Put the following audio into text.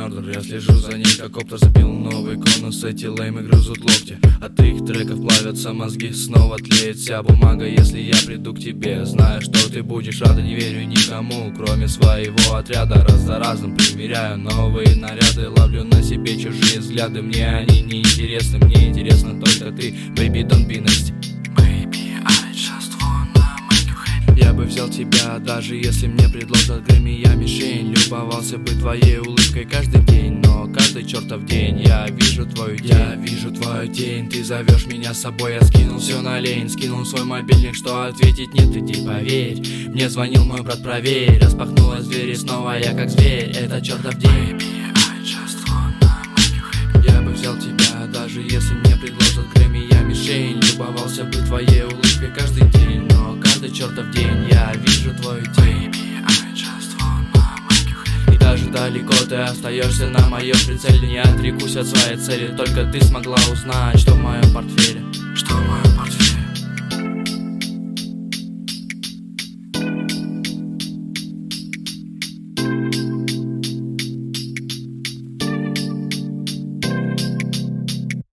murder. Я слежу за ней, как коптер забил новый конус. Эти леймы грызут локти, от их треков плавятся мозги. Снова тлеет вся бумага, если я приду к тебе, зная, что ты будешь рада. Не верю никому, кроме своего отряда. Раз за разом примеряю новые наряды, ловлю на себе чужие взгляды. Мне они не интересны, мне интересна только ты. Baby, don't be nasty. Я бы взял тебя, даже если мне предложат Грэмми, я мишень. Любовался бы твоей улыбкой каждый день, но каждый чертов день я вижу твою тень. Я вижу твою тень, ты зовешь меня с собой. Я скинул все на лень, скинул свой мобильник, что ответить нет, иди поверь. Мне звонил мой брат, проверь. Распахнулась дверь и снова я как зверь. Это чертов день. Я бы взял тебя, даже если мне предложат Грэмми, я мишень. Любовался бы твоей улыбкой каждый день, но каждый чертов день я вижу твою тень. И даже далеко ты остаешься на моем прицеле. Не отрекусь от своей цели, только ты смогла узнать, что в моем портфеле.